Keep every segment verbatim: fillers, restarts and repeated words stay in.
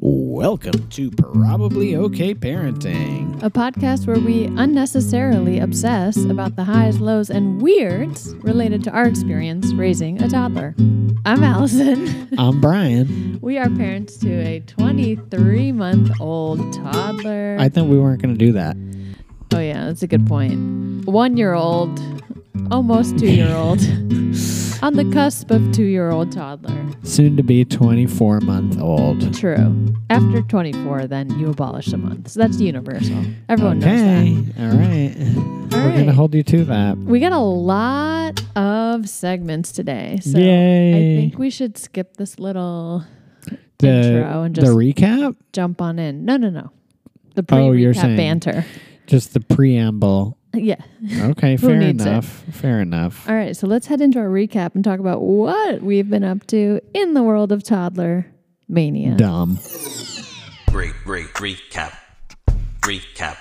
Welcome to Probably Okay Parenting, a podcast where we unnecessarily obsess about the highs, lows, and weirds related to our experience raising a toddler. I'm Allison. I'm Brian. We are parents to a twenty-three-month-old toddler. I thought we weren't going to do that. Oh, yeah, that's a good point. One-year-old, almost two-year-old, on the cusp of two-year-old toddler. Soon to be twenty-four month old. True. After twenty-four, then you abolish the month. So that's universal. Everyone okay. knows that. All right. All We're right. going to hold you to that. We got a lot of segments today. So Yay. I think we should skip this little The, intro and the just recap? jump on in. No, no, no. The Oh, you're pre-recap saying- banter. Just the preamble. Yeah. Okay, Who fair needs it? enough. Fair enough. All right. So let's head into our recap and talk about what we've been up to in the world of toddler mania. Dumb. Re, re, recap. Recap.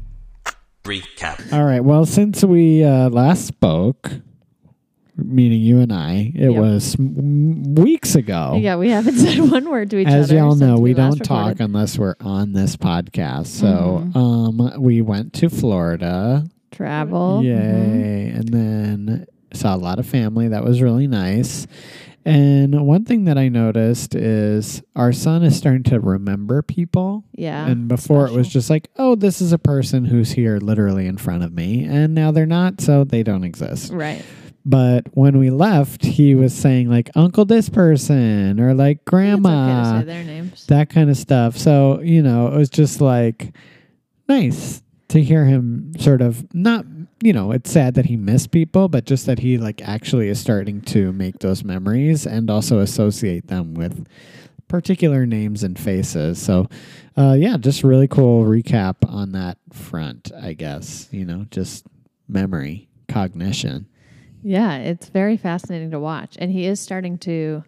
Recap. All right. Well, since we uh, last spoke, meaning you and I, it Yep. was m- weeks ago. Yeah, we haven't said one word to each As other. y'all know, since we, last don't talk recorded. unless we're on this podcast. So Mhm. um, we went to Florida. Travel. Yay. Mhm. And then saw a lot of family. That was really nice. And one thing that I noticed is our son is starting to remember people. Yeah. And before it was special. just like, oh, this is a person who's here literally in front of me. And now they're not, so they don't exist. Right. But when we left, he was saying like, Uncle this person or like grandma, It's okay to say their names. that kind of stuff. So, you know, it was just like nice to hear him sort of not, you know, it's sad that he missed people, but just that he like actually is starting to make those memories and also associate them with particular names and faces. So, uh, yeah, just really cool recap on that front, I guess, you know, just memory, cognition. Yeah, it's very fascinating to watch. And he is starting to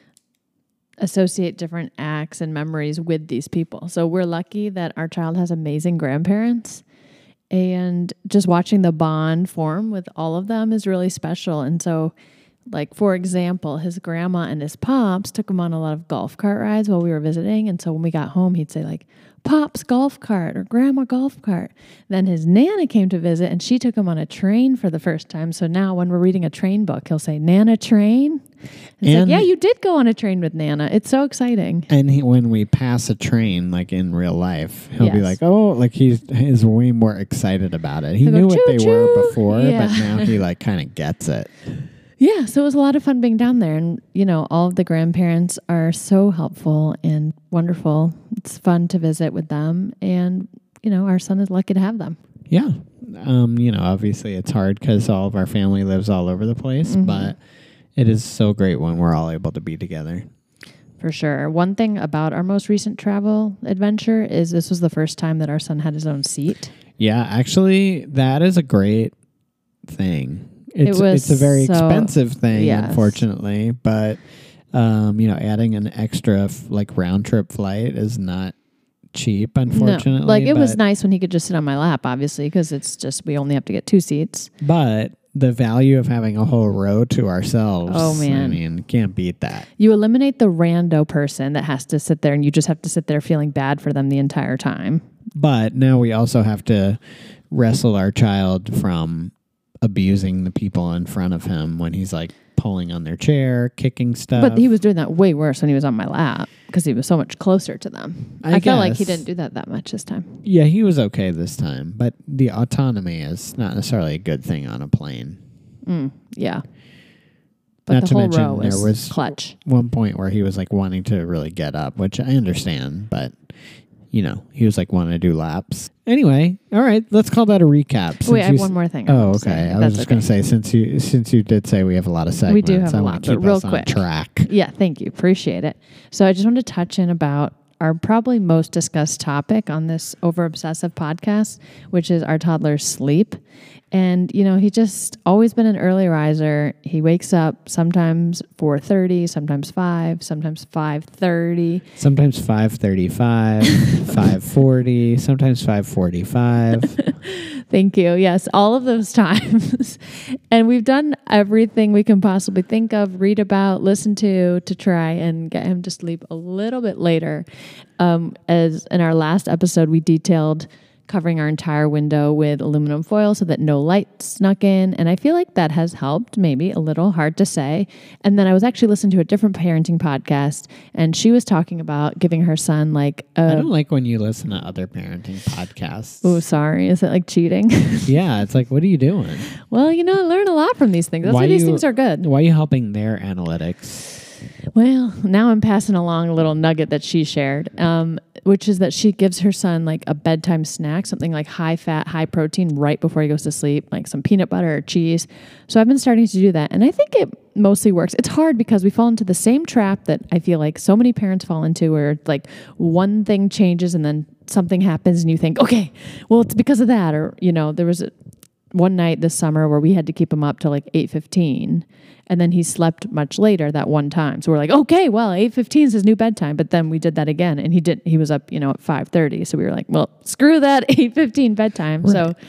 associate different acts and memories with these people. So we're lucky that our child has amazing grandparents. And just watching the bond form with all of them is really special. And so, like, for example, his grandma and his pops took him on a lot of golf cart rides while we were visiting. And so when we got home, he'd say, like, Pop's golf cart or Grandma golf cart. Then his Nana came to visit and she took him on a train for the first time. So now when we're reading a train book, he'll say, Nana train? And it's like, And- yeah, you did go on a train with Nana. It's so exciting. And he, when we pass a train, like in real life, he'll be Yes. like, "Oh, like he's he's way more excited about it. He He'll go, knew what they were "Choo-choo." before, Yeah. but now he like kind of gets it." Yeah, so it was a lot of fun being down there. And, you know, all of the grandparents are so helpful and wonderful. It's fun to visit with them. And, you know, our son is lucky to have them. Yeah, um, you know, obviously it's hard because all of our family lives all over the place, Mhm. but it is so great when we're all able to be together. For sure. One thing about our most recent travel adventure is this was the first time that our son had his own seat. Yeah, actually, that is a great thing. It's, was it's a very so- expensive thing, yes. unfortunately, but um, you know, adding an extra f- like round trip flight is not cheap, unfortunately. No, like it was but- nice when he could just sit on my lap, obviously, because it's just we only have to get two seats. But the value of having a whole row to ourselves, Oh, man. I mean, can't beat that. You eliminate the rando person that has to sit there and you just have to sit there feeling bad for them the entire time. But now we also have to wrestle our child from abusing the people in front of him when he's like pulling on their chair, kicking stuff. But he was doing that way worse when he was on my lap because he was so much closer to them. I I, felt like he guess. didn't do that that much this time. Yeah, he was okay this time, but the autonomy is not necessarily a good thing on a plane. Mm, yeah. But Not the to whole mention row was, there was clutch. one point where he was like wanting to really get up, which I understand, but you know, he was like wanting to do laps. Anyway, all right, let's call that a recap. since Wait, I have you one s- more thing. I Oh, want to say, okay. if I was that's just going to okay. say since you since you did say we have a lot of segments, We do have I a want lot, to but keep real us on quick. track. Yeah, thank you. Appreciate it. So I just wanted to touch in about our probably most discussed topic on this over obsessive podcast, which is our toddler's sleep. And, you know, he just always been an early riser. He wakes up sometimes four thirty, sometimes five, sometimes five thirty. Sometimes five thirty-five, five forty, sometimes five forty-five. Thank you. Yes, all of those times. And we've done everything we can possibly think of, read about, listen to, to try and get him to sleep a little bit later. Um, as in our last episode, we detailed covering our entire window with aluminum foil so that no light snuck in. And I feel like that has helped, maybe a little, hard to say. And then I was actually listening to a different parenting podcast, and she was talking about giving her son like a... I don't like when you listen to other parenting podcasts. Oh, sorry. Is it like cheating? Yeah, it's like, what are you doing? Well, you know, I learn a lot from these things. That's why, why these you, things are good. Why are you helping their analytics? Well, now I'm passing along a little nugget that she shared, um, which is that she gives her son like a bedtime snack, something like high fat, high protein right before he goes to sleep, like some peanut butter or cheese. So I've been starting to do that. And I think it mostly works. It's hard because we fall into the same trap that I feel like so many parents fall into, where like one thing changes and then something happens and you think, okay, well, it's because of that. Or, you know, there was a, one night this summer where we had to keep him up till like eight fifteen. And then he slept much later that one time. So we're like, okay, well, eight fifteen is his new bedtime. But then we did that again, and he did. He was up, you know, at five thirty. So we were like, well, screw that eight fifteen bedtime. Right. So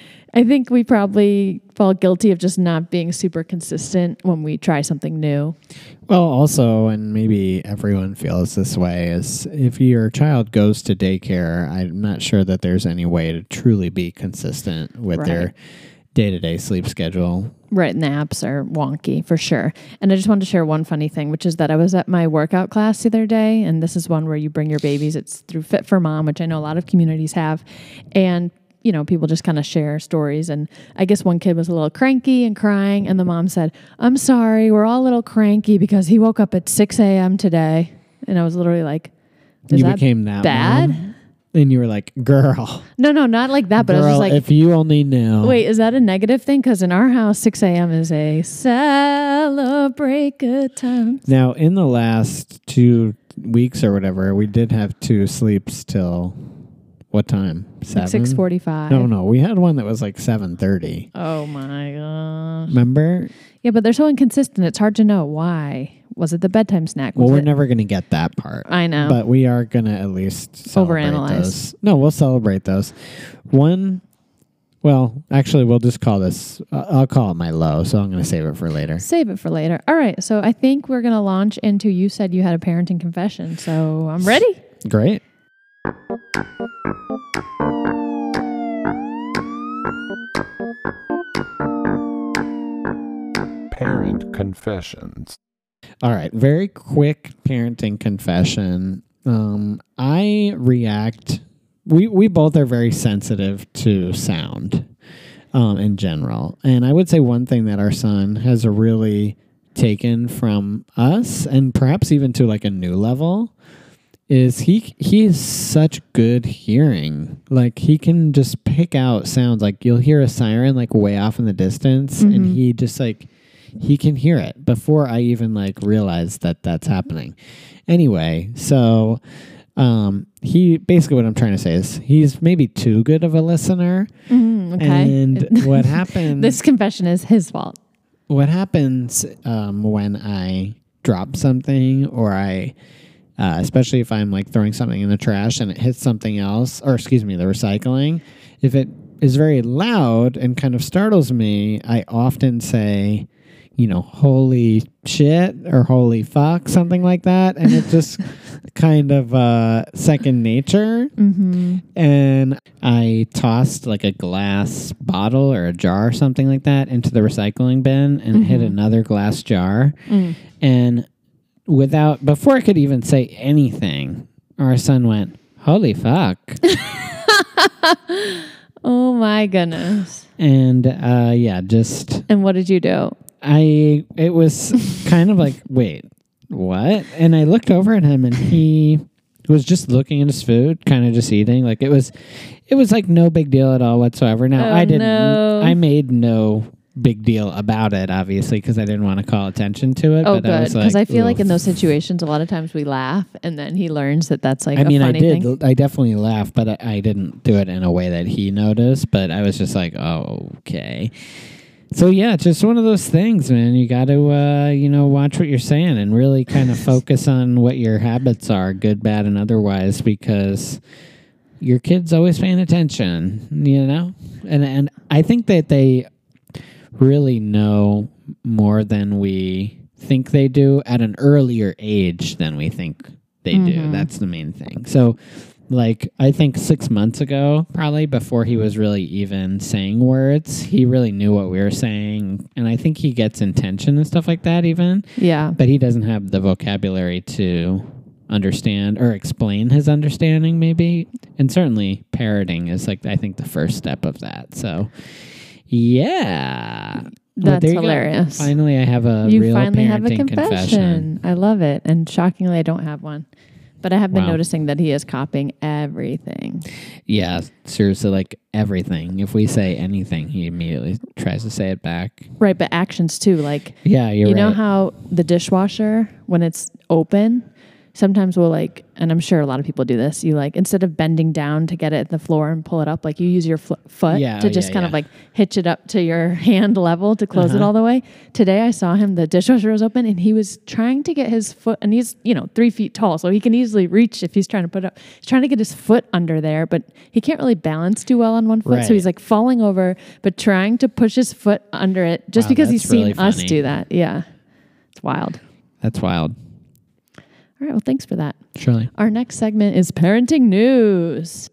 I think we probably fall guilty of just not being super consistent when we try something new. Well, also, and maybe everyone feels this way, is if your child goes to daycare, I'm not sure that there's any way to truly be consistent with Right. their day-to-day sleep schedule. Right, and the apps are wonky for sure. And I just wanted to share one funny thing, which is that I was at my workout class the other day, and this is one where you bring your babies. It's through Fit for Mom, which I know a lot of communities have. And, you know, people just kind of share stories. And I guess one kid was a little cranky and crying, and the mom said, I'm sorry, we're all a little cranky because he woke up at six a.m. today. And I was literally like, is you that became that bad? mom? And you were like, girl. No, no, not like that. But girl, I was just like, if you only knew. wait, is that a negative thing? Because in our house, six a.m. is a celebrate good times. Now, in the last two weeks or whatever, we did have two sleeps till what time? Seven? Like six forty-five. No, no. We had one that was like seven thirty. Oh, my gosh. Remember? Yeah, but they're so inconsistent. It's hard to know why. Was it the bedtime snack? Was Well, we're it? never going to get that part. I know. But we are going to at least celebrate Overanalyze. those. No, we'll celebrate those. One, well, actually, we'll just call this, uh, I'll call it my low, so I'm going to save it for later. Save it for later. All right. So I think we're going to launch into, you said you had a parenting confession. So I'm ready. Great. Parent confessions. All right. Very quick parenting confession. Um, I react, we, we both are very sensitive to sound um, in general. And I would say one thing that our son has really taken from us, and perhaps even to like a new level, is he he has such good hearing. Like he can just pick out sounds. Like you'll hear a siren like way off in the distance, mm-hmm. and he just like he can hear it before I even like realize that that's happening. Anyway, so um, he basically what I'm trying to say is he's maybe too good of a listener. Mm, okay. And what happened? This confession is his fault. What happens um, when I drop something or I. Uh, especially if I'm like throwing something in the trash and it hits something else, or excuse me, the recycling. If it is very loud and kind of startles me, I often say, you know, holy shit or holy fuck, something like that. And it just kind of uh, second nature. Mm-hmm. And I tossed like a glass bottle or a jar or something like that into the recycling bin and mm-hmm. it hit another glass jar. Mm. And without, before I could even say anything, our son went, holy fuck. Oh my goodness. And uh, yeah, just. And what did you do? I, it was kind of like, wait, what? And I looked over at him and he was just looking at his food, kind of just eating. Like it was, it was like no big deal at all whatsoever. Now oh, I didn't, no. I made no big deal about it, obviously, because I didn't want to call attention to it. Oh, but good. Because I, I, like, feel oof. like in those situations, a lot of times we laugh, and then he learns that that's like I a mean, funny I did. thing. I definitely laughed, but I, I didn't do it in a way that he noticed. But I was just like, oh, okay. So yeah, it's just one of those things, man. You got to, uh, you know, watch what you're saying and really kind of focus on what your habits are, good, bad, and otherwise, because your kid's always paying attention, you know? And and I think that they really know more than we think they do at an earlier age than we think they mm-hmm. do. That's the main thing. So, like, I think six months ago, probably before he was really even saying words, he really knew what we were saying. And I think he gets intention and stuff like that even. Yeah. But he doesn't have the vocabulary to understand or explain his understanding, maybe. And certainly parroting is, like, I think the first step of that. So, yeah. That's hilarious. Go. Finally, I have a you real finally have a parenting confession. confession. I love it. And shockingly, I don't have one. But I have been Wow. noticing that he is copying everything. Yeah, seriously, like everything. If we say anything, he immediately tries to say it back. Right, but actions too. Like, yeah, you're you right. know how the dishwasher, when it's open, sometimes we'll like, and I'm sure a lot of people do this, you like, instead of bending down to get it at the floor and pull it up, like you use your fl- foot Yeah, to oh, just yeah, kind yeah. of like hitch it up to your hand level to close Uh-huh. it all the way. Today I saw him, the dishwasher was open and he was trying to get his foot, and he's, you know, three feet tall, so he can easily reach if he's trying to put up, he's trying to get his foot under there, but he can't really balance too well on one foot. Right. So he's like falling over, but trying to push his foot under it just Wow, because he's that's really seen us funny. do that. Yeah. It's wild. That's wild. All right. Well, thanks for that. Surely. Our next segment is parenting news.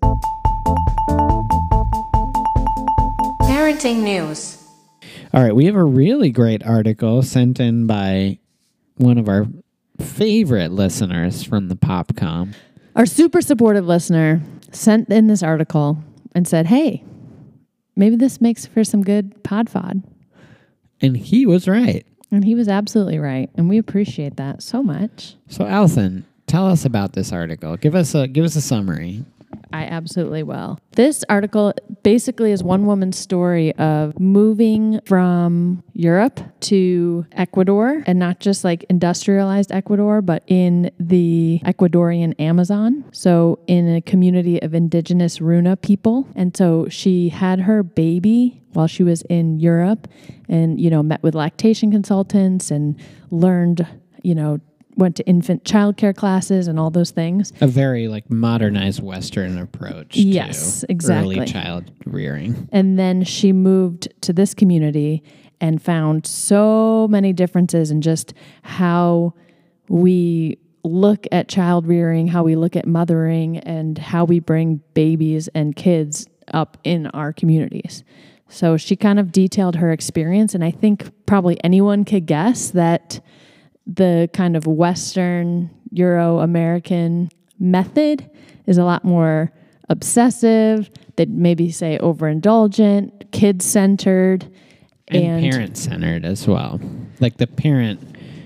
Parenting news. All right, we have a really great article sent in by one of our favorite listeners from the PopCom. Our super supportive listener sent in this article and said, hey, maybe this makes for some good podfod. And he was right. And he was absolutely right. And we appreciate that so much. So, Allison, tell us about this article. Give us a give us a summary. I absolutely will. This article basically is one woman's story of moving from Europe to Ecuador, and not just like industrialized Ecuador, but in the Ecuadorian Amazon. So in a community of indigenous Runa people. And so she had her baby while she was in Europe and, you know, met with lactation consultants and learned, you know, went to infant childcare classes and all those things. A very like modernized Western approach Yes, to exactly. early child rearing. And then she moved to this community and found so many differences in just how we look at child rearing, how we look at mothering, and how we bring babies and kids up in our communities. So she kind of detailed her experience, and I think probably anyone could guess that the kind of Western Euro-American method is a lot more obsessive, they'd maybe say overindulgent, kid-centered, And, and parent-centered as well. Like the parent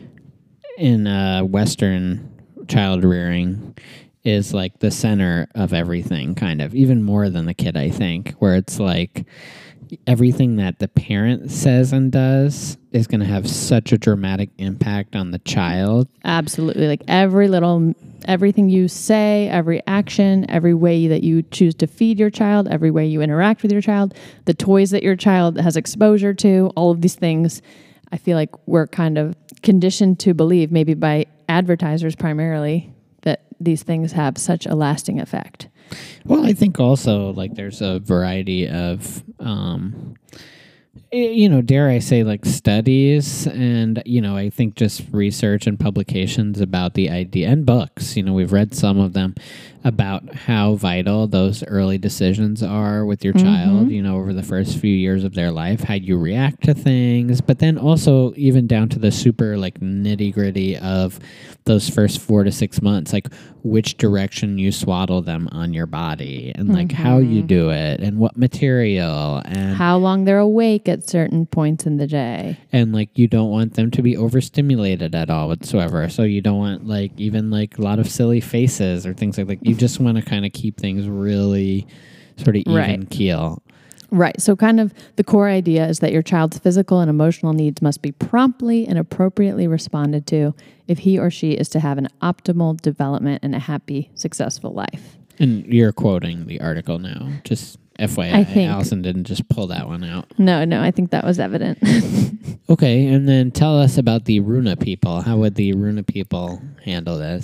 in uh, Western child rearing is like the center of everything, kind of, even more than the kid, I think, where it's like everything that the parent says and does is going to have such a dramatic impact on the child. absolutely, like every little, everything you say, every action, every way that you choose to feed your child, every way you interact with your child, the toys that your child has exposure to, all of these things, I feel like we're kind of conditioned to believe, maybe by advertisers primarily, that these things have such a lasting effect. Well, I think also like there's a variety of, um, eh, you know, dare I say, like studies, and you know, I think just research and publications about the idea, and books. You know, we've read some of them about how vital those early decisions are with your Mm-hmm. child. You know, over the first few years of their life, how you react to things, but then also even down to the super like nitty gritty of those first four to six months, like which direction you swaddle them on your body, and like how you do it, and what material, and How long they're awake at certain points in the day. and like you don't want them to be overstimulated at all whatsoever. So you don't want like even like a lot of silly faces or things like that. You just want to kind of keep things really sort of even Right. keel. Right. So kind of the core idea is that your child's physical and emotional needs must be promptly and appropriately responded to if he or she is to have an optimal development and a happy, successful life. And you're quoting the article now. Just F Y I, I think- Allison didn't just pull that one out. No, no, I think that was evident. Okay, and then tell us about the Runa people. How would the Runa people handle this?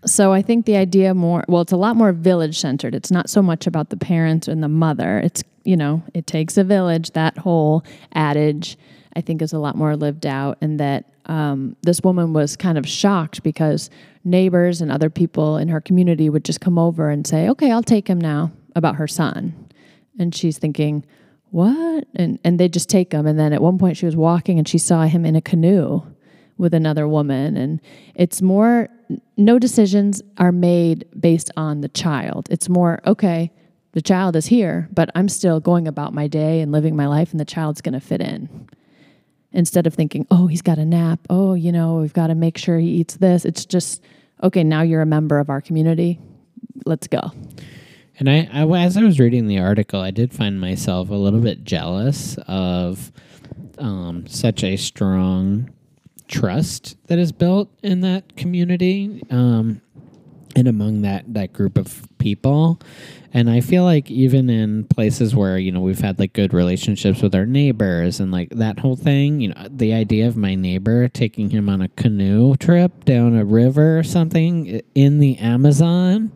So I think the idea more, well, it's a lot more village centered. It's not so much about the parents and the mother. It's, you know, it takes a village. That whole adage, I think, is a lot more lived out. And that um, this woman was kind of shocked because neighbors and other people in her community would just come over and say, okay, I'll take him now, about her son. And she's thinking, what? And, and they just take him. And then at one point she was walking and she saw him in a canoe with another woman. And it's more, no decisions are made based on the child. It's more, okay, the child is here, but I'm still going about my day and living my life, and the child's going to fit in. Instead of thinking, oh, he's got a nap. Oh, you know, we've got to make sure he eats this. It's just, okay, now you're a member of our community. Let's go. And I, I, as I was reading the article, I did find myself a little bit jealous of um, such a strong trust that is built in that community um, and among that, that group of people. And I feel like even in places where, you know, we've had like good relationships with our neighbors and like that whole thing, you know, the idea of my neighbor taking him on a canoe trip down a river or something in the Amazon,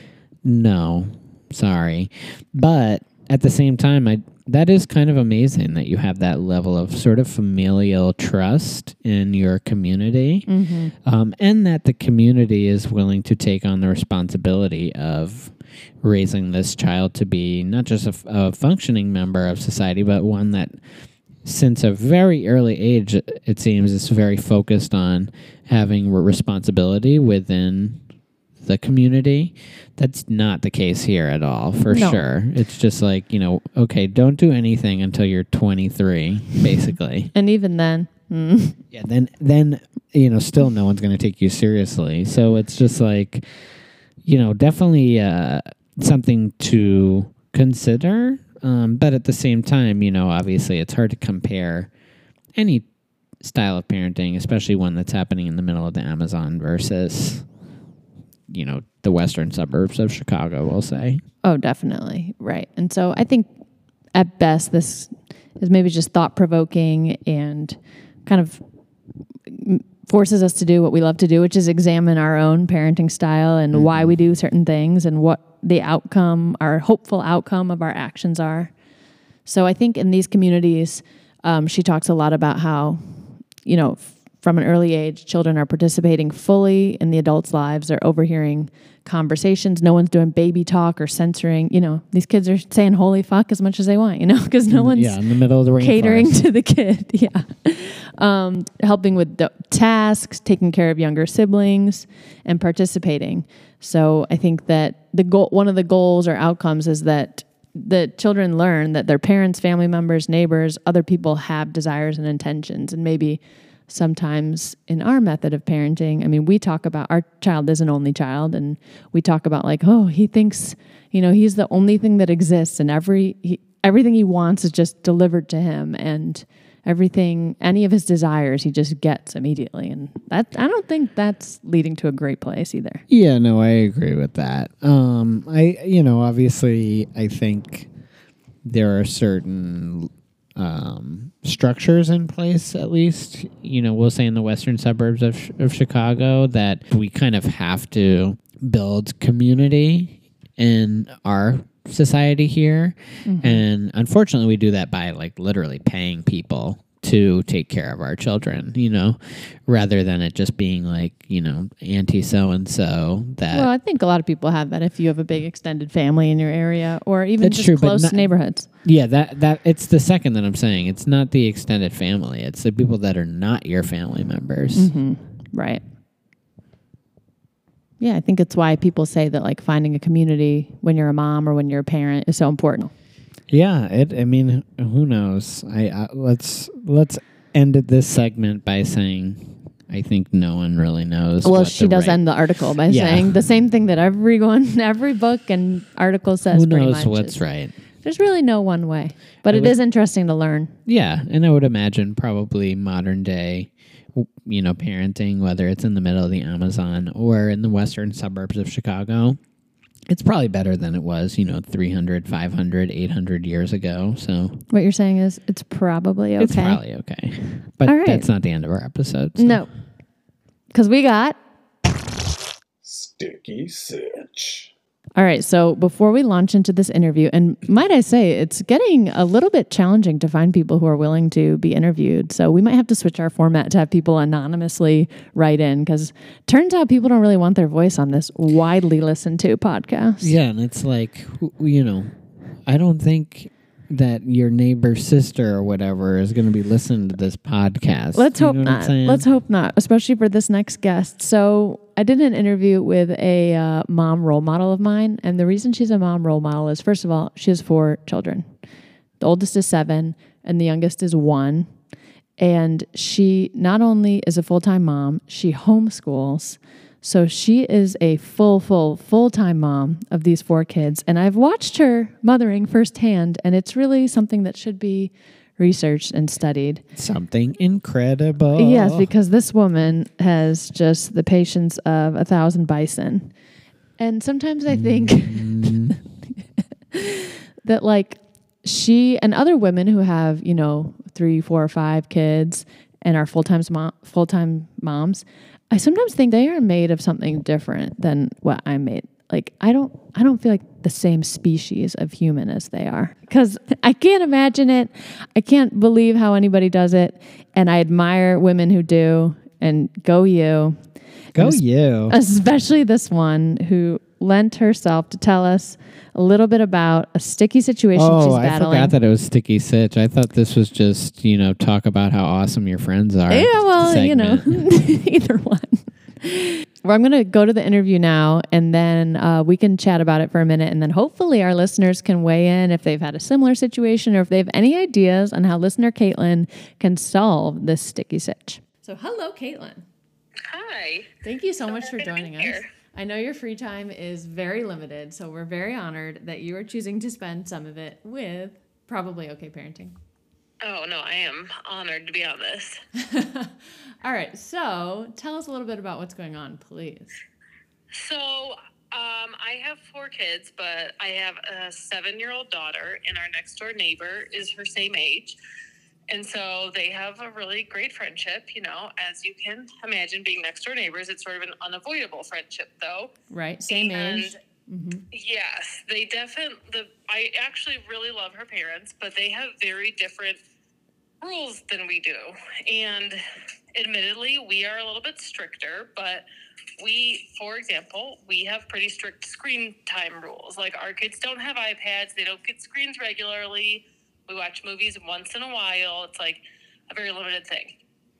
no, sorry. But at the same time, I that is kind of amazing that you have that level of sort of familial trust in your community, mm-hmm. um, and that the community is willing to take on the responsibility of raising this child to be not just a, a functioning member of society, but one that since a very early age, it seems, is very focused on having responsibility within the community. That's not the case here at all, for no. sure. It's just like, you know, okay, don't do anything until you're twenty-three, basically. And even then. Mm. Yeah, then, then you know, still no one's going to take you seriously. So it's just like, you know, definitely uh, something to consider. Um, but at the same time, you know, obviously it's hard to compare any style of parenting, especially one that's happening in the middle of the Amazon versus, you know, the western suburbs of Chicago, we'll say. Oh, definitely. Right. And so I think at best this is maybe just thought-provoking and kind of forces us to do what we love to do, which is examine our own parenting style and mm-hmm. why we do certain things and what the outcome, our hopeful outcome of our actions are. So I think in these communities, um, she talks a lot about how, you know, from an early age, children are participating fully in the adults' lives. They're overhearing conversations. No one's doing baby talk or censoring. You know, these kids are saying "holy fuck" as much as they want. You know, because no one's yeah, in the middle of the rainforest. Catering to the kid. Yeah, um, helping with the tasks, taking care of younger siblings, and participating. So I think that the goal, one of the goals or outcomes, is that the children learn that their parents, family members, neighbors, other people have desires and intentions, and maybe. Sometimes in our method of parenting, I mean, we talk about our child is an only child, and we talk about like, oh, he thinks, you know, he's the only thing that exists, and every he, everything he wants is just delivered to him, and everything, any of his desires, he just gets immediately, and that I don't think that's leading to a great place either. Yeah, no, I agree with that. Um, I, you know, obviously, I think there are certain. Um, structures in place, at least, you know, we'll say in the western suburbs of, of Chicago, that we kind of have to build community in our society here. Mm-hmm. And unfortunately, we do that by like literally paying people to take care of our children, you know, rather than it just being like, you know, auntie so-and-so that... Well, I think a lot of people have that if you have a big extended family in your area or even That's just true, close not, neighborhoods. Yeah, that that it's the second that I'm saying. It's not the extended family. It's the people that are not your family members. Mm-hmm. Right. Yeah, I think it's why people say that like finding a community when you're a mom or when you're a parent is so important. Yeah, it. I mean, who knows? I uh, let's let's end this segment by saying I think no one really knows. Well, what she the does right... end the article by yeah. saying the same thing that everyone, every book and article says. Who pretty knows much what's is, right? There's really no one way, but I it would, is interesting to learn. Yeah, and I would imagine probably modern day, you know, parenting, whether it's in the middle of the Amazon or in the western suburbs of Chicago. It's probably better than it was, you know, three hundred, five hundred, eight hundred years ago. So what you're saying is it's probably okay. It's probably okay. But All right. That's not the end of our episode. So. No. Because we got... Sticky Sitch. All right, so before we launch into this interview, and might I say, it's getting a little bit challenging to find people who are willing to be interviewed. So we might have to switch our format to have people anonymously write in, because turns out people don't really want their voice on this widely listened to podcast. Yeah, and it's like, you know, I don't think that your neighbor's sister or whatever is going to be listening to this podcast. Let's You hope know what I'm not. saying? Let's hope not, especially for this next guest. So I did an interview with a uh, mom role model of mine. And the reason she's a mom role model is, first of all, she has four children. The oldest is seven and the youngest is one. And she not only is a full-time mom, she homeschools. So she is a full, full, full-time mom of these four kids. And I've watched her mothering firsthand, and it's really something that should be researched and studied. Something incredible. Yes, because this woman has just the patience of a thousand bison. And sometimes I think Mm. that, like, she and other women who have, you know, three, four, or five kids and are full-time mom, full-time moms, I sometimes think they are made of something different than what I'm made. Like, I don't, I don't feel like the same species of human as they are, because I can't imagine it. I can't believe how anybody does it. And I admire women who do, and go you. Go And es- you. Especially this one who lent herself to tell us a little bit about a sticky situation Oh, she's I battling. forgot that it was Sticky Sitch. I thought this was just, you know, talk about how awesome your friends are. Yeah, well, you know, segment. either one. Well, I'm going to go to the interview now, and then uh, we can chat about it for a minute, and then hopefully our listeners can weigh in if they've had a similar situation or if they have any ideas on how listener Caitlin can solve this sticky sitch. So, hello, Caitlin. Hi. Thank you so, So much for happy to be joining us. here. I know your free time is very limited, so we're very honored that you are choosing to spend some of it with Probably Okay Parenting. Oh, no, I am honored to be on this. All right, so tell us a little bit about what's going on, please. So, um, I have four kids, but I have a seven-year-old daughter, and our next-door neighbor is her same age. And so they have a really great friendship, you know, as you can imagine, being next-door neighbors. It's sort of an unavoidable friendship, though. Right, same And age. Mm-hmm. Yes, they definitely, the, I actually really love her parents, but they have very different rules than we do. And admittedly, we are a little bit stricter, but we, for example, we have pretty strict screen time rules. Like, our kids don't have iPads, they don't get screens regularly. We watch movies once in a while. It's like a very limited thing.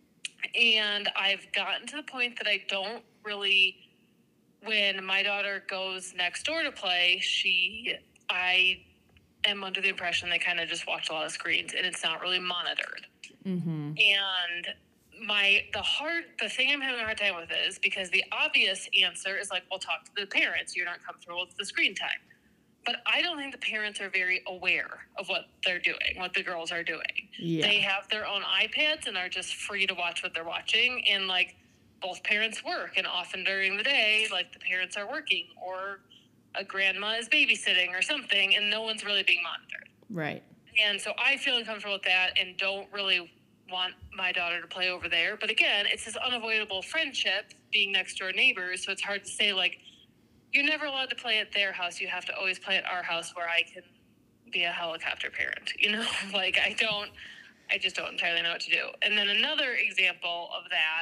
And I've gotten to the point that I don't really, when my daughter goes next door to play, she, I am under the impression they kind of just watch a lot of screens, and it's not really monitored. Mm-hmm. And my, the hard, the thing I'm having a hard time with is because the obvious answer is like, well, talk to the parents. You're not comfortable with the screen time. But I don't think the parents are very aware of what they're doing, what the girls are doing. Yeah. They have their own iPads and are just free to watch what they're watching. And like, both parents work, and often during the day, like, the parents are working, or a grandma is babysitting or something, and no one's really being monitored. Right. And so I feel uncomfortable with that and don't really want my daughter to play over there. But again, it's this unavoidable friendship, being next door neighbors, so it's hard to say, like, you're never allowed to play at their house. You have to always play at our house where I can be a helicopter parent, you know? Like, I don't, I just don't entirely know what to do. And then another example of that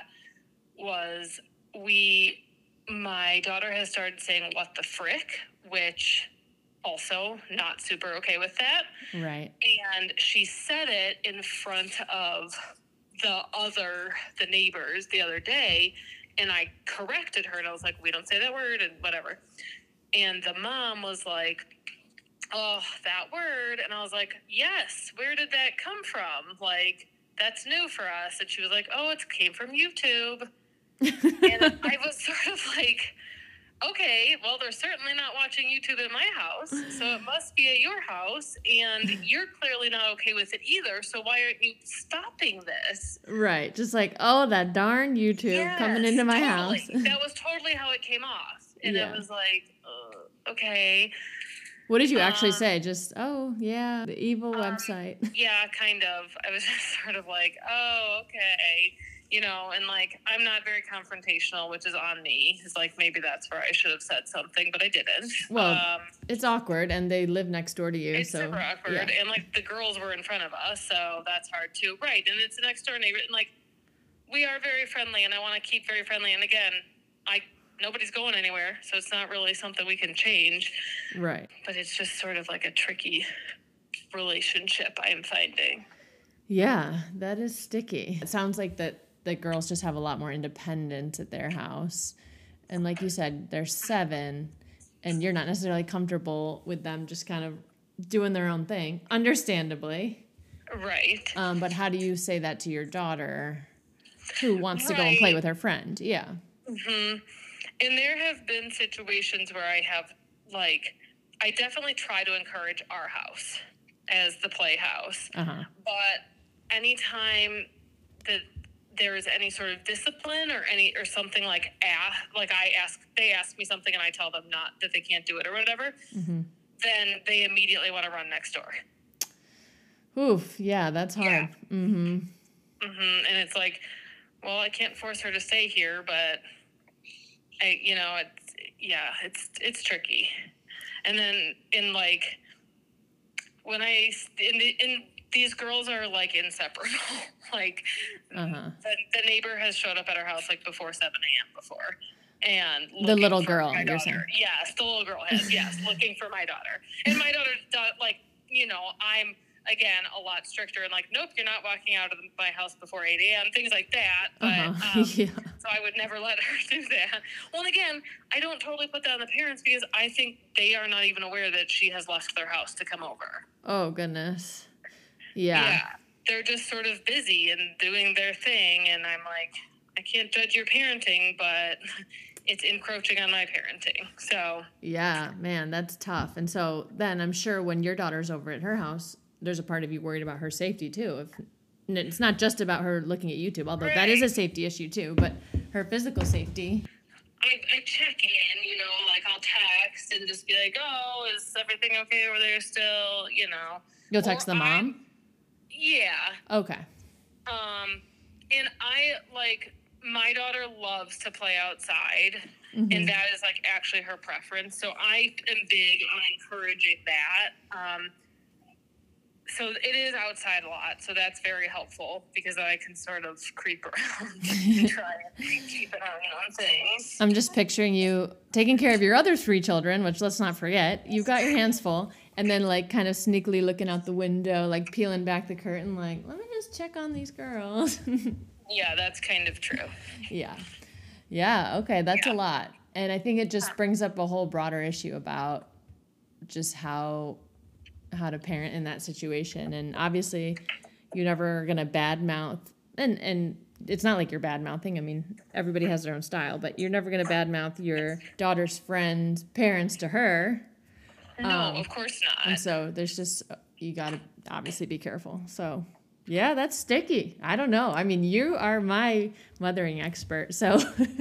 was we, my daughter has started saying, what the frick, which also not super okay with that. Right. And she said it in front of the other, the neighbors the other day. And I corrected her, and I was like, we don't say that word, and whatever. And the mom was like, oh, that word. And I was like, yes, where did that come from? Like, that's new for us. And she was like, oh, it came from YouTube. And I was sort of like, okay, well, they're certainly not watching YouTube at my house, so it must be at your house, and you're clearly not okay with it either, so why aren't you stopping this? Right. Just like, oh, that darn YouTube Yes, coming into my totally. house. That was totally how it came off. And Yeah. it was like, uh, okay. What did you actually Um, say? Just, oh, yeah, the evil um, website. Yeah, kind of. I was just sort of like, oh, okay. you know, and like, I'm not very confrontational, which is on me. It's like, maybe that's where I should have said something, but I didn't. Well, um, it's awkward, and they live next door to you. it's so super awkward. yeah. And like, the girls were in front of us, so that's hard too. Right. And it's a next door neighbor. And like, we are very friendly, and I want to keep very friendly. And again, I, nobody's going anywhere, so it's not really something we can change. Right. But it's just sort of like a tricky relationship I'm finding. Yeah, that is sticky. It sounds like that the girls just have a lot more independence at their house. And like you said, they're seven, and you're not necessarily comfortable with them just kind of doing their own thing, understandably. Right. Um, but how do you say that to your daughter who wants to go and Right. play with her friend? Yeah. Mm-hmm. And there have been situations where I have, like, I definitely try to encourage our house as the playhouse. Uh-huh. But anytime that there is any sort of discipline or any or something like ask, like I ask, they ask me something and I tell them not that they can't do it or whatever, Mm-hmm. then they immediately want to run next door. Oof. Yeah, that's hard. Yeah. Mm-hmm. Mm-hmm. And it's like, well, I can't force her to stay here, but I, you know, it's yeah, it's it's tricky. And then in like when I in the, in these girls are like inseparable. like Uh-huh. the, the neighbor has showed up at our house like before seven a.m. before. And The looking little for girl, my you're daughter. saying. Yes, the little girl has, yes, looking for my daughter. And my daughter, does, like, you know, I'm, again, a lot stricter and like, nope, you're not walking out of my house before eight a.m., things like that. But, Uh-huh. um, Yeah. so I would never let her do that. Well, and again, I don't totally put that on the parents because I think they are not even aware that she has left their house to come over. Oh, goodness. Yeah. They're just sort of busy and doing their thing. And I'm like, I can't judge your parenting, but it's encroaching on my parenting. So, Yeah, man, that's tough. And so then I'm sure when your daughter's over at her house, there's a part of you worried about her safety too. If and it's not just about her looking at YouTube, although that is a safety issue too, but her physical safety. I, I check in, you know, like I'll text and just be like, oh, is everything okay over there still, you know? You'll text Or the I- mom? Yeah. Okay. Um, and I, like, my daughter loves to play outside, Mhm. and that is, like, actually her preference. So I am big on encouraging that. Um, so it is outside a lot, so that's very helpful because I can sort of creep around and try and keep an eye on things. I'm just picturing you taking care of your other three children, which let's not forget. You've got your hands full, and then like kind of sneakily looking out the window, like peeling back the curtain, like, let me just check on these girls. Yeah, that's kind of true. Yeah. Yeah. Okay. That's Yeah. a lot. And I think it just brings up a whole broader issue about just how how to parent in that situation. And obviously you're never gonna badmouth and, and it's not like you're bad mouthing. I mean, everybody has their own style, but you're never gonna badmouth your daughter's friend's parents to her. No, Um, of course not. And so there's just you gotta obviously be careful. So yeah, that's sticky. I don't know. I mean, you are my mothering expert, so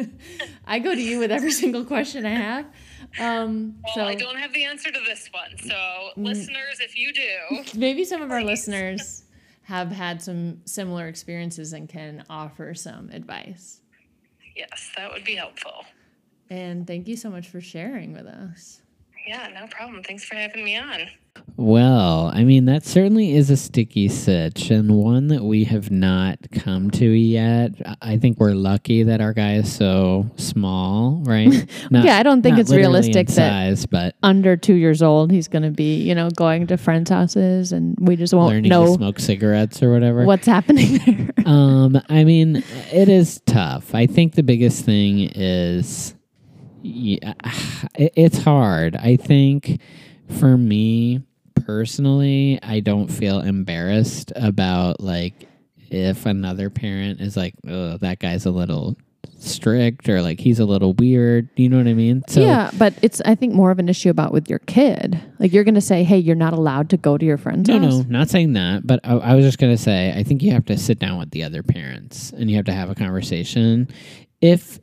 I go to you with every single question I have. Um, Well, so I don't have the answer to this one. So, listeners, if you do, maybe some of our listeners have had some similar experiences and can offer some advice. yes, that would be helpful. And thank you so much for sharing with us. Yeah, no problem. Thanks for having me on. Well, I mean, that certainly is a sticky sitch and one that we have not come to yet. I think we're lucky that our guy is so small, right? Not, Yeah, I don't think not it's literally realistic in that- size, but Under two years old, he's going to be, you know, going to friends' houses, and we just won't learning know to smoke cigarettes or whatever. what's happening there. Um, I mean, it is tough. I think the biggest thing is, yeah, it, it's hard. I think for me personally, I don't feel embarrassed about like if another parent is like, oh, that guy's a little strict or like he's a little weird. You know what I mean? So yeah, but it's I think more of an issue about with your kid. Like you're going to say, "Hey, you're not allowed to go to your friend's No, house." no, not saying that. But I, I was just going to say, I think you have to sit down with the other parents and you have to have a conversation. If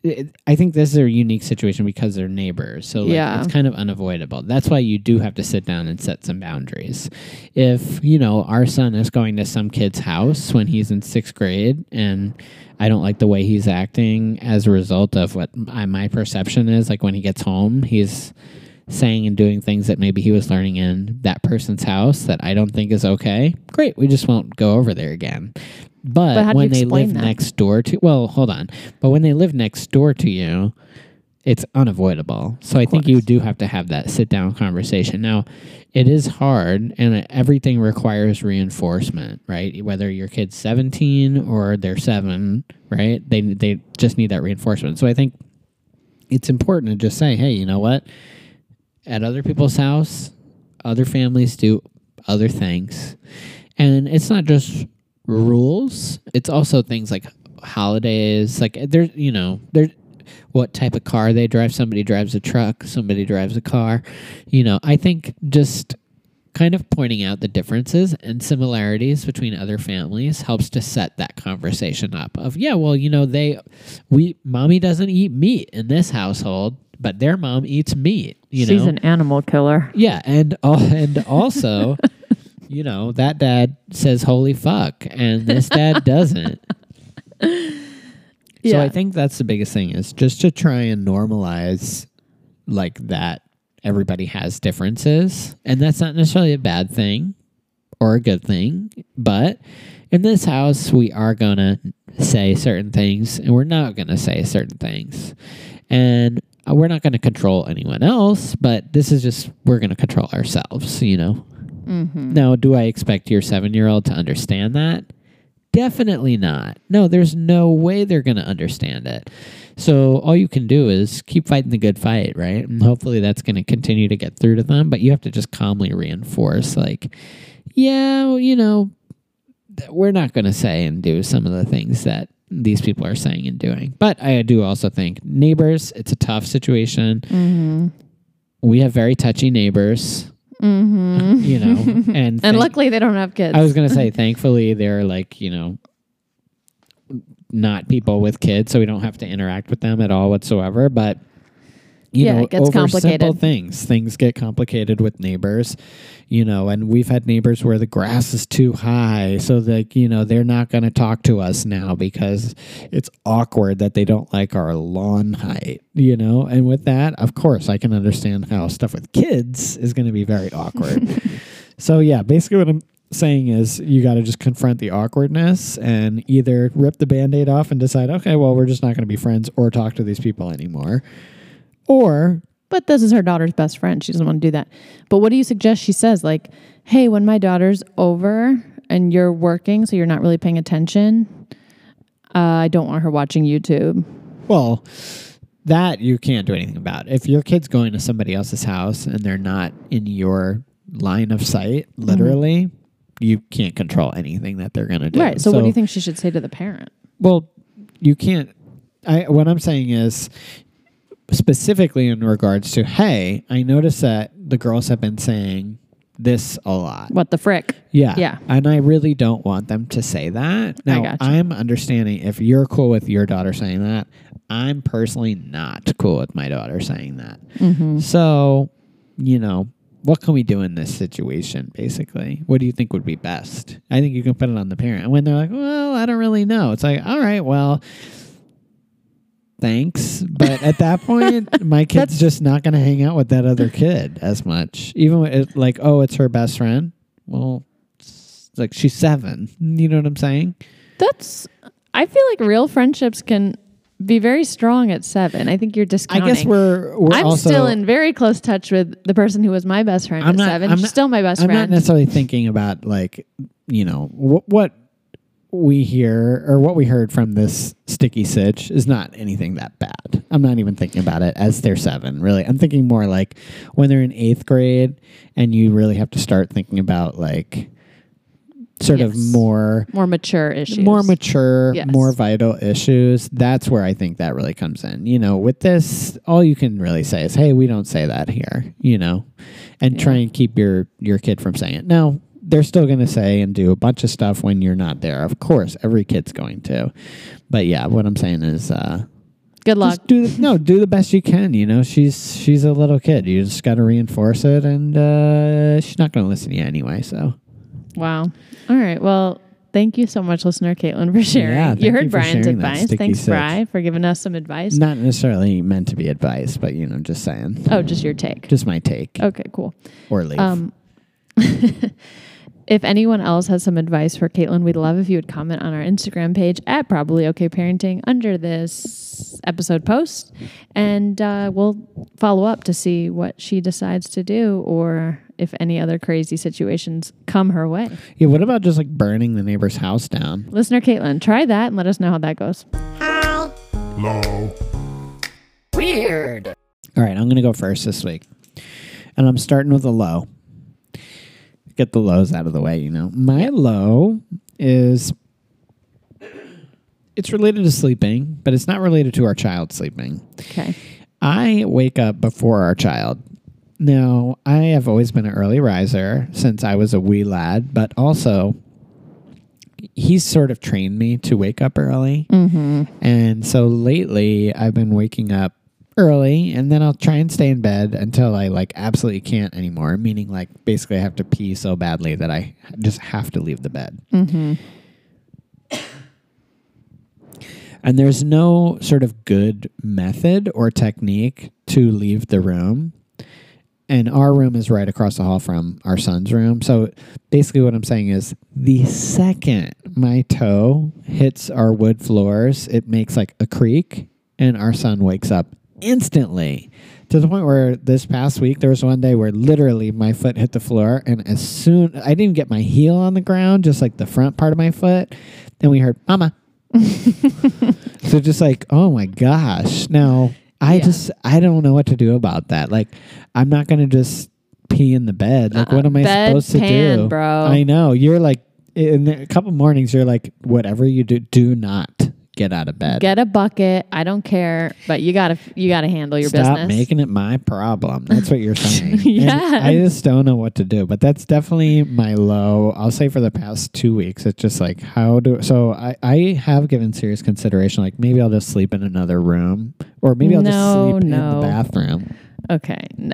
it, I think this is a unique situation because they're neighbors. So like, Yeah. it's kind of unavoidable. That's why you do have to sit down and set some boundaries. If, you know, our son is going to some kid's house when he's in sixth grade and I don't like the way he's acting as a result of what my, my perception is, like when he gets home, he's saying and doing things that maybe he was learning in that person's house that I don't think is okay. Great. We just won't go over there again. But, But how do when you they explain live that? next door to, well, hold on. But when they live next door to you, it's unavoidable. So I think you do have to have that sit down conversation. Now, it is hard and everything requires reinforcement, right? Whether your kid's seventeen or they're seven, right? They, they just need that reinforcement. So I think it's important to just say, hey, you know what? At other people's house, other families do other things. And it's not just rules. It's also things like holidays. Like there's, you know, there's what type of car they drive. Somebody drives a truck. Somebody drives a car. You know, I think just kind of pointing out the differences and similarities between other families helps to set that conversation up of, yeah, well, you know, they, we, mommy doesn't eat meat in this household, but their mom eats meat. You She's know? an animal killer. Yeah, and uh, and also, you know, that dad says "holy fuck," and this dad doesn't. So Yeah. I think that's the biggest thing is just to try and normalize like that. Everybody has differences, and that's not necessarily a bad thing or a good thing. But in this house, we are gonna say certain things, and we're not gonna say certain things, and we're not going to control anyone else, but this is just, we're going to control ourselves, you know? Mm-hmm. Now, do I expect your seven-year-old to understand that? Definitely not. No, there's no way they're going to understand it. So all you can do is keep fighting the good fight, right? And hopefully that's going to continue to get through to them, but you have to just calmly reinforce, like, yeah, well, you know, th- we're not going to say and do some of the things that these people are saying and doing. But I do also think neighbors, it's a tough situation. Mm-hmm. We have very touchy neighbors, Mm-hmm. you know, and And thank- luckily they don't have kids. I was going to say, thankfully, they're like, you know, not people with kids, so we don't have to interact with them at all whatsoever. But, you Yeah, know, it gets over complicated. simple things, things get complicated with neighbors, you know, and we've had neighbors where the grass is too high. So, like, you know, they're not going to talk to us now because it's awkward that they don't like our lawn height, you know. And with that, of course, I can understand how stuff with kids is going to be very awkward. So, yeah, basically what I'm saying is you got to just confront the awkwardness and either rip the Band-Aid off and decide, okay, well, we're just not going to be friends or talk to these people anymore. Or, But this is her daughter's best friend. She doesn't want to do that. But what do you suggest she says? Like, hey, when my daughter's over and you're working, so you're not really paying attention, uh, I don't want her watching YouTube. well, that you can't do anything about. If your kid's going to somebody else's house and they're not in your line of sight, literally, mm-hmm. you can't control anything that they're going to do. Right. So, what do you think she should say to the parent? Well, you can't. I what I'm saying is specifically in regards to, hey, I noticed that the girls have been saying this a lot. What the frick? Yeah. Yeah. And I really don't want them to say that. Now, gotcha. I'm understanding if you're cool with your daughter saying that. I'm personally not cool with my daughter saying that. Mm-hmm. So, you know, what can we do in this situation, basically? What do you think would be best? I think you can put it on the parent. And when they're like, well, I don't really know. It's like, all right, well, thanks. But at that point, my kid's just not going to hang out with that other kid as much. Even when it, like, oh, it's her best friend. Well, it's like she's seven. You know what I'm saying? That's, I feel like real friendships can be very strong at seven. I think you're discounting. I guess we're we're I'm also still in very close touch with the person who was my best friend I'm at not- seven. I'm She's not- still my best I'm not friend. necessarily thinking about like, you know, wh- what we hear or what we heard from this sticky sitch is not anything that bad. I'm not even thinking about it as they're seven, really. I'm thinking more like when they're in eighth grade and you really have to start thinking about like sort of Yes. more More mature issues. more mature, Yes. more vital issues. That's where I think that really comes in. You know, with this, all you can really say is, hey, we don't say that here, you know, and Yeah. try and keep your, your kid from saying it. Now, they're still going to say and do a bunch of stuff when you're not there. Of course, every kid's going to. But yeah, what I'm saying is uh, Good luck. Just do the, no, do the best you can. You know, she's she's a little kid. You just got to reinforce it, and uh, she's not going to listen to you anyway. So, wow. All right. Well, thank you so much, listener Caitlin, for sharing. Yeah, thank you heard you for Brian's sharing that advice. sticky Thanks, sitch. Bri, for giving us some advice. not necessarily meant to be advice, but you know, just saying. Oh, just your take. Just my take Okay, cool. or leave. Um, if anyone else has some advice for Caitlin, we'd love if you would comment on our Instagram page at Probably Okay Parenting under this episode post, and uh, we'll follow up to see what she decides to do or if any other crazy situations come her way. yeah. What about just like burning the neighbor's house down? Listener Caitlin, try that and let us know how that goes. Low. Weird. All right, I'm going to go first this week, and I'm starting with a low. Get the lows out of the way, you know. My low is it's related to sleeping, but it's not related to our child sleeping. Okay. I wake up before our child. Now, I have always been an early riser since I was a wee lad, but also he's sort of trained me to wake up early. Mm-hmm. And so lately I've been waking up early, and then I'll try and stay in bed until I like absolutely can't anymore, meaning like basically I have to pee so badly that I just have to leave the bed. Mm-hmm. And there's no sort of good method or technique to leave the room. And our room is right across the hall from our son's room. So basically what I'm saying is the second my toe hits our wood floors, it makes like a creak, and our son wakes up instantly, to the point where this past week there was one day where literally my foot hit the floor, and as soon I didn't get my heel on the ground, just like the front part of my foot, then we heard mama. So just like, oh my gosh. Now I Yeah. just I don't know what to do about that. Like, I'm not gonna just pee in the bed. Like, Uh-uh. what am I supposed to Bedpan, do, bro. I know you're like in a couple mornings you're like, whatever you do, do not get out of bed. Get a bucket. I don't care, but you gotta you gotta handle your Stop business. making it my problem. That's what you're saying. Yes. And I just don't know what to do. But that's definitely my low. I'll say for the past two weeks, it's just like, how do so I, I have given serious consideration, like maybe I'll just sleep in another room, or maybe I'll No, just sleep no. in the bathroom. Okay, no.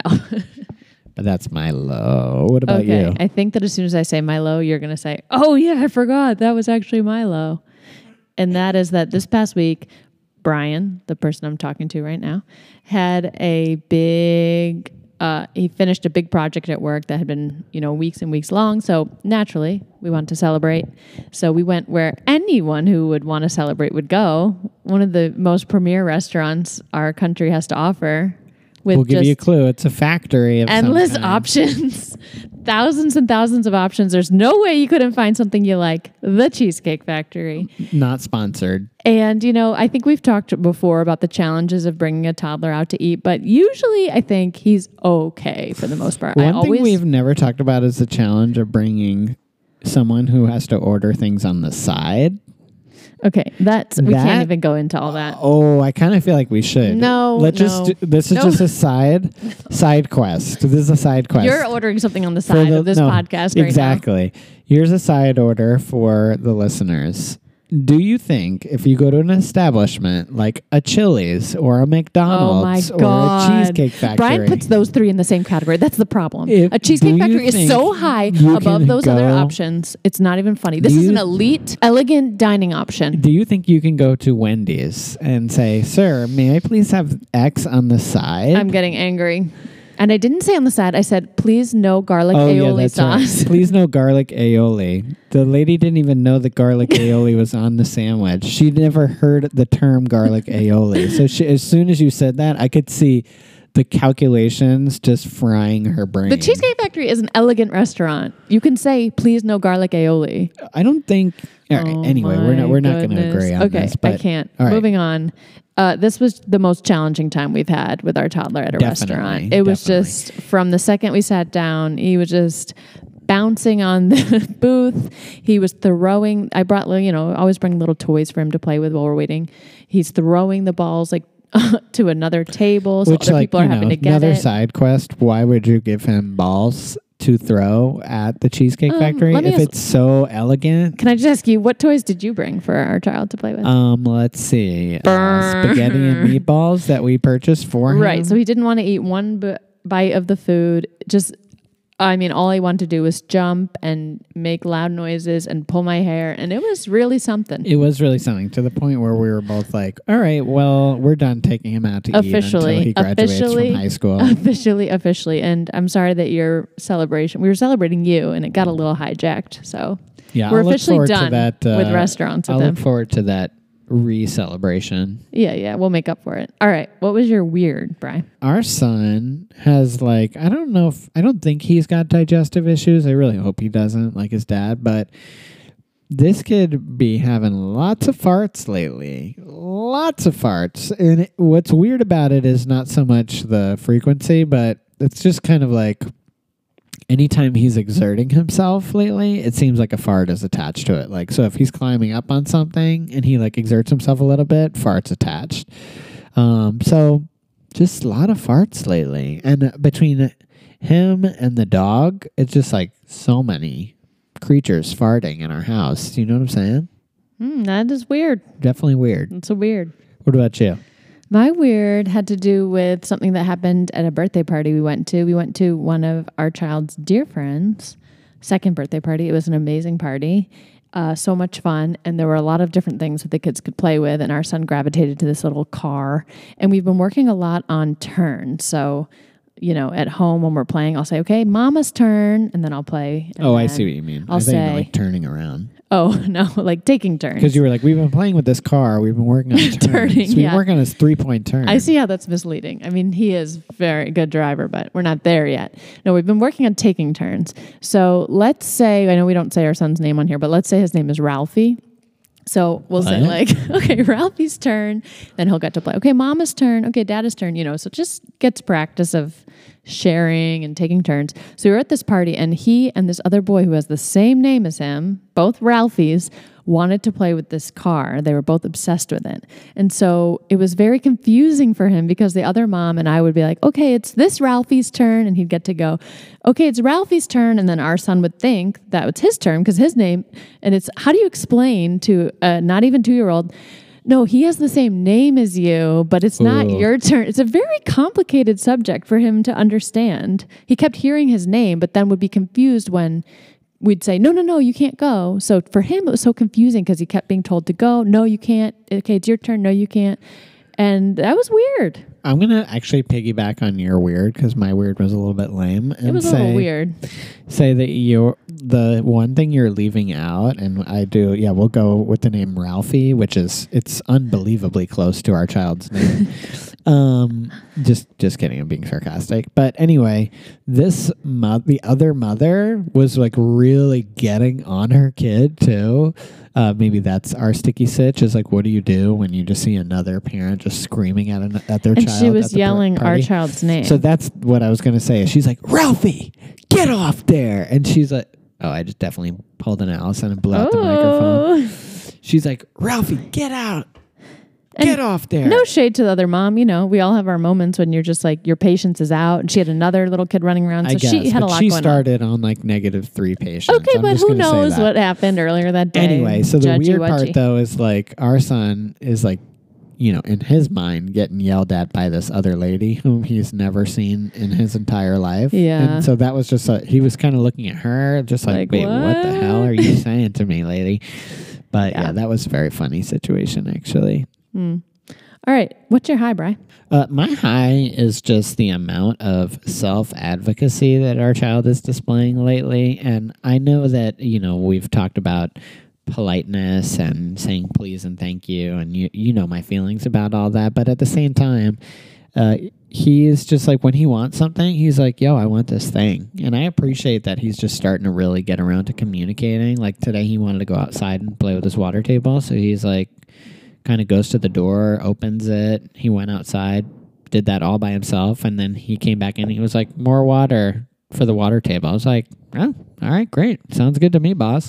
But that's my low. What about okay, you? I think that as soon as I say my low, you're gonna say, "Oh yeah, I forgot that was actually my low," and that is that this past week, Brian, the person I'm talking to right now, had a big. Uh, he finished a big project at work that had been, you know, weeks and weeks long. So naturally, we wanted to celebrate. So we went where anyone who would want to celebrate would go. One of the most premier restaurants our country has to offer. With We'll give just you a clue. It's a factory of some endless kind. options, thousands and thousands of options. There's no way you couldn't find something you like. The Cheesecake Factory. Not sponsored. And, you know, I think we've talked before about the challenges of bringing a toddler out to eat, but usually I think he's okay for the most part. One I thing always, we've never talked about is the challenge of bringing someone who has to order things on the side. okay, that's, we That- can't even go into all that. Oh, I kind of feel like we should. No, Let's no. just. Do, this is No. just a side side quest. This is a side quest. You're ordering something on the For side the- of this no, podcast right exactly. Here's a side order for the listeners. Do you think if you go to an establishment like a Chili's or a now. Oh my McDonald's or a God. Cheesecake Factory, Brian puts those three in the same category. That's the problem. If- a do Cheesecake you Factory is think so high you above can those other go- options. It's not even funny. This Do is you- an elite, elegant dining option. do you think you can go to Wendy's and say, "Sir, may I please have X on the side?" I'm getting angry. And I didn't say on the side, I said, please no garlic Oh, yeah, aioli that's sauce. right. Please no garlic aioli. The lady didn't even know that garlic aioli was on the sandwich. She never heard the term garlic aioli. So she, as soon as you said that, I could see the calculations just frying her brain. The Cheesecake Factory is an elegant restaurant. You can say, please no garlic aioli. I don't think. All right, Oh anyway, we're not my we're not going to goodness. agree on okay, this. But I can't. all right. Moving on. Uh, this was the most challenging time we've had with our toddler at a Definitely, restaurant. It was definitely. just from the second we sat down, he was just bouncing on the booth. He was throwing. I brought, you know, I always bring little toys for him to play with while we're waiting. He's throwing the balls like to another table, so Which, other like, people are you know, having to get another it. side quest. Why would you give him balls to throw at the Cheesecake Um, Factory let me if ask- it's so elegant. Can I just ask you, what toys did you bring for our child to play with? Um, let's see. Uh, Burn. spaghetti and meatballs that we purchased for him. Right. So he didn't want to eat one b- bite of the food. Just, I mean, all I wanted to do was jump and make loud noises and pull my hair. And it was really something. It was really something to the point where we were both like, all right, well, we're done taking him out to Officially. eat until he graduates Officially. from high school. officially, officially. And I'm sorry that your celebration, we were celebrating you and it got a little hijacked. So Yeah, we're I'll look officially forward to done that, uh, with restaurants with I'll him. look forward to that re-celebration. Yeah, yeah. We'll make up for it. All right. What was your weird, Bri? Our son has like, I don't know if, I don't think he's got digestive issues. I really hope he doesn't, like his dad, but this kid be having lots of farts lately. Lots of farts. And it, what's weird about it is not so much the frequency, but it's just kind of like anytime he's exerting himself lately, it seems like a fart is attached to it. Like, so if he's climbing up on something and he like exerts himself a little bit, fart's attached. Um, so just a lot of farts lately. And between him and the dog, it's just like so many creatures farting in our house. Do you know what I'm saying? Hmm, that is weird. Definitely weird. It's a weird. What about you? My weird had to do with something that happened at a birthday party we went to. We went to one of our child's dear friends' second birthday party. It was an amazing party. Uh, so much fun. And there were a lot of different things that the kids could play with. And our son gravitated to this little car. And we've been working a lot on turn. So, you know, at home when we're playing, I'll say, okay, mama's turn. And then I'll play. and Oh, I then see what you mean. I'll I thought you meant, say- like turning around. Oh, no, like taking turns. Because you were like, we've been playing with this car. We've been working on turns. Turning, We've been yeah. working on this three-point turn. I see how that's misleading. I mean, he is very good driver, but we're not there yet. No, we've been working on taking turns. So let's say, I know we don't say our son's name on here, but let's say his name is Ralphie. So we'll say What? like, okay, Ralphie's turn. Then he'll get to play. Okay, mama's turn. Okay, dada's turn. You know, so just gets practice of sharing and taking turns. So we were at this party and he and this other boy who has the same name as him, both Ralphies, wanted to play with this car. They were both obsessed with it. And so it was very confusing for him because the other mom and I would be like, okay, it's this Ralphie's turn. And he'd get to go, okay, it's Ralphie's turn. And then our son would think that was his turn because his name, and it's, how do you explain to a not even two-year-old, no, he has the same name as you, but it's not Ooh. your turn. It's a very complicated subject for him to understand. He kept hearing his name, but then would be confused when we'd say, no, no, no, you can't go. So for him, it was so confusing because he kept being told to go. No, you can't. Okay, it's your turn. No, you can't. And that was weird. I'm going to actually piggyback on your weird because my weird was a little bit lame. And It was a say, little weird. Say that you're the one thing you're leaving out, and I do, yeah, we'll go with the name Ralphie, which is, it's unbelievably close to our child's name. um, just, just kidding. I'm being sarcastic. But anyway, this, mo- the other mother was like really getting on her kid too. Uh, maybe that's our sticky sitch is like, what do you do when you just see another parent just screaming at an, at their And child? she at was the par- yelling our party? child's name. So that's what I was going to say. She's like, Ralphie, get off there. And she's like, oh, I just definitely pulled an Allison and blew out the microphone. She's like, Ralphie, get out. And Get off there. No shade to the other mom. You know, we all have our moments when you're just like, your patience is out. And she had another little kid running around. So I guess, she had but a lot she going started on. like negative three patients. on. Okay, I'm but just who gonna say knows that. what happened earlier that day. Anyway, so the Judgy weird wudgy. part though is like our son is like, you know, in his mind getting yelled at by this other lady whom he's never seen in his entire life. Yeah. And so that was just a, he was kind of looking at her just like, Like, wait, what? the what? hell are you saying to me, lady? But yeah, Yeah. that was a very funny situation actually. Hmm. All right. What's your high, Bri? Uh, my high is just the amount of self-advocacy that our child is displaying lately. And I know that, you know, we've talked about politeness and saying please and thank you. And you, you know my feelings about all that. But at the same time, uh, he is just like when he wants something, he's like, yo, I want this thing. And I appreciate that he's just starting to really get around to communicating. Like today he wanted to go outside and play with his water table. So he's like, kind of goes to the door, opens it. He went outside, did that all by himself. And then he came back in and he was like, more water for the water table. I was like, oh, all right, great. Sounds good to me, boss.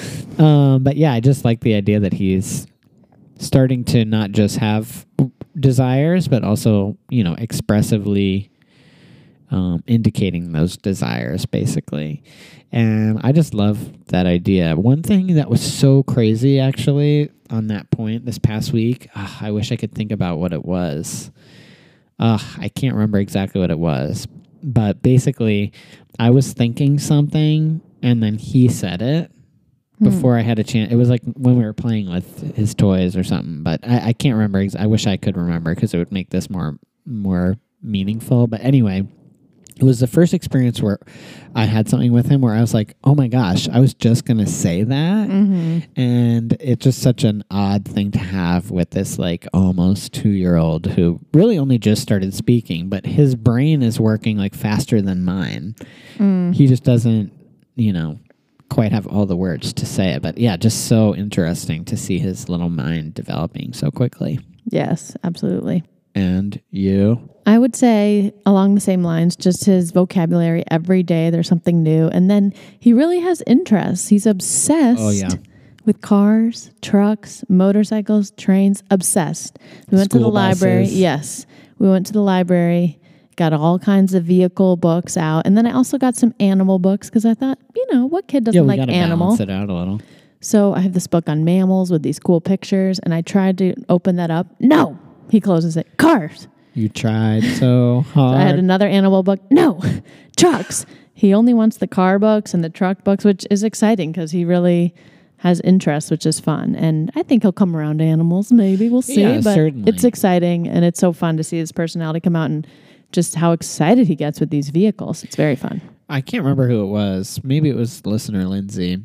Um, but yeah, I just like the idea that he's starting to not just have desires, but also, you know, expressively um, indicating those desires, basically. And I just love that idea. One thing that was so crazy, actually, on that point this past week, ugh, I wish I could think about what it was. Uh, I can't remember exactly what it was. But basically, I was thinking something, and then he said it before I had a chance. It was like when we were playing with his toys or something. But I, I can't remember. Ex- I wish I could remember because it would make this more more meaningful. But anyway, it was the first experience where I had something with him where I was like, oh my gosh, I was just going to say that. Mm-hmm. And it's just such an odd thing to have with this like almost two-year-old who really only just started speaking, but his brain is working like faster than mine. Mm. He just doesn't, you know, quite have all the words to say it. But yeah, just so interesting to see his little mind developing so quickly. Yes, absolutely. And you? I would say along the same lines, just his vocabulary every day, there's something new. And then he really has interests. He's obsessed Oh, yeah. with cars, trucks, motorcycles, trains, obsessed. We went to the School library. buses. Yes. We went to the library, got all kinds of vehicle books out. And then I also got some animal books because I thought, you know, what kid doesn't Yeah, we like got to animal? balance it out a little. So I have this book on mammals with these cool pictures. And I tried to open that up. No. He closes it. Cars. You tried so hard. I had another animal book. No, trucks. He only wants the car books and the truck books, which is exciting because he really has interest, which is fun. And I think he'll come around to animals. Maybe we'll see. Yeah, but certainly. it's exciting, and it's so fun to see his personality come out and just how excited he gets with these vehicles. It's very fun. I can't remember who it was. Maybe it was listener Lindsay.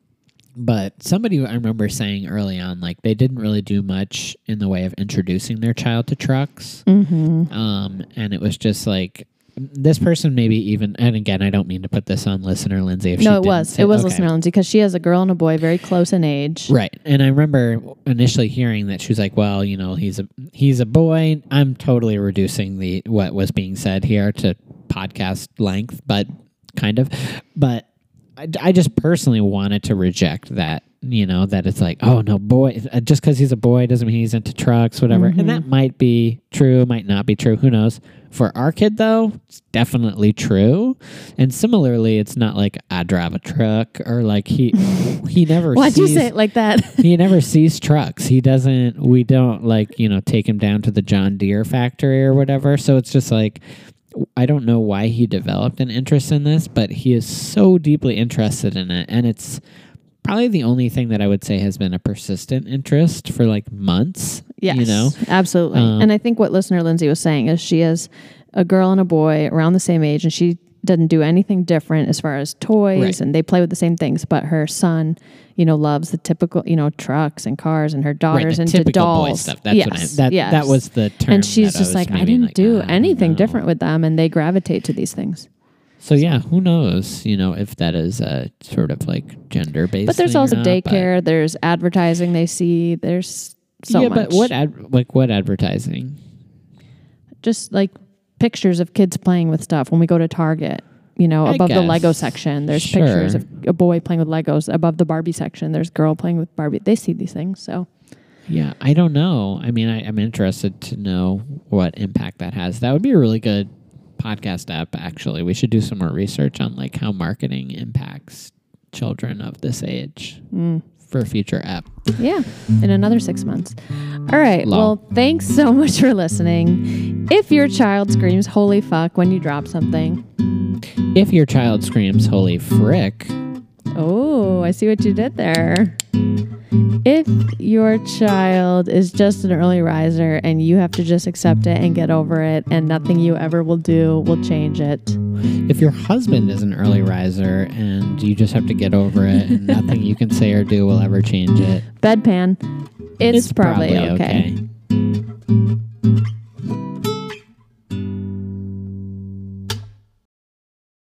But somebody I remember saying early on, like they didn't really do much in the way of introducing their child to trucks. Mm-hmm. Um, and it was just like this person maybe even, and again, I don't mean to put this on listener Lindsay. If she No, it didn't was. say- It was okay. listener Lindsay because she has a girl and a boy very close in age. Right. And I remember initially hearing that she was like, well, you know, he's a he's a boy. I'm totally reducing the what was being said here to podcast length, but kind of. But I, I just personally wanted to reject that, you know, that it's like, oh, no, boy, just because he's a boy doesn't mean he's into trucks, whatever. Mm-hmm. And that might be true, might not be true. Who knows? For our kid, though, it's definitely true. And similarly, it's not like I drive a truck or like he he never Why'd you sees, say it like that? he never sees trucks. He doesn't, we don't like, you know, take him down to the John Deere factory or whatever. So it's just like, I don't know why he developed an interest in this, but he is so deeply interested in it. And it's probably the only thing that I would say has been a persistent interest for like months. Yes, You know? absolutely. Um, and I think what listener Lindsay was saying is she has a girl and a boy around the same age, and she doesn't do anything different as far as toys, Right. and they play with the same things. But her son, you know, loves the typical, you know, trucks and cars, and her daughter's the into typical dolls. boy stuff. That's yes, what I, that, yes. that was the term. And she's that just I was like, I maybe didn't like, do "Ah, anything no." different with them, and they gravitate to these things. So yeah, who knows, you know, if that is a sort of like gender based. But there's also daycare. There's advertising they see. There's so yeah, much. but what ad, like what advertising? Just like pictures of kids playing with stuff when we go to Target. You know, I above the Lego guess. section, there's Sure. pictures of a boy playing with Legos. Above the Barbie section, there's a girl playing with Barbie. They see these things. So Yeah, I don't know. I mean, I, I'm interested to know what impact that has. That would be a really good podcast app, actually. We should do some more research on like how marketing impacts children of this age mm. for a future app. yeah, in another six months. All right. Lol. Well, thanks so much for listening. If your child screams "Holy fuck" when you drop something, If your child screams "Holy frick," oh, I see what you did there. If your child is just an early riser and you have to just accept it and get over it, and nothing you ever will do will change it. if your husband is an early riser and you just have to get over it and nothing you can say or do will ever change it, Bedpan, it's, it's probably, okay. okay.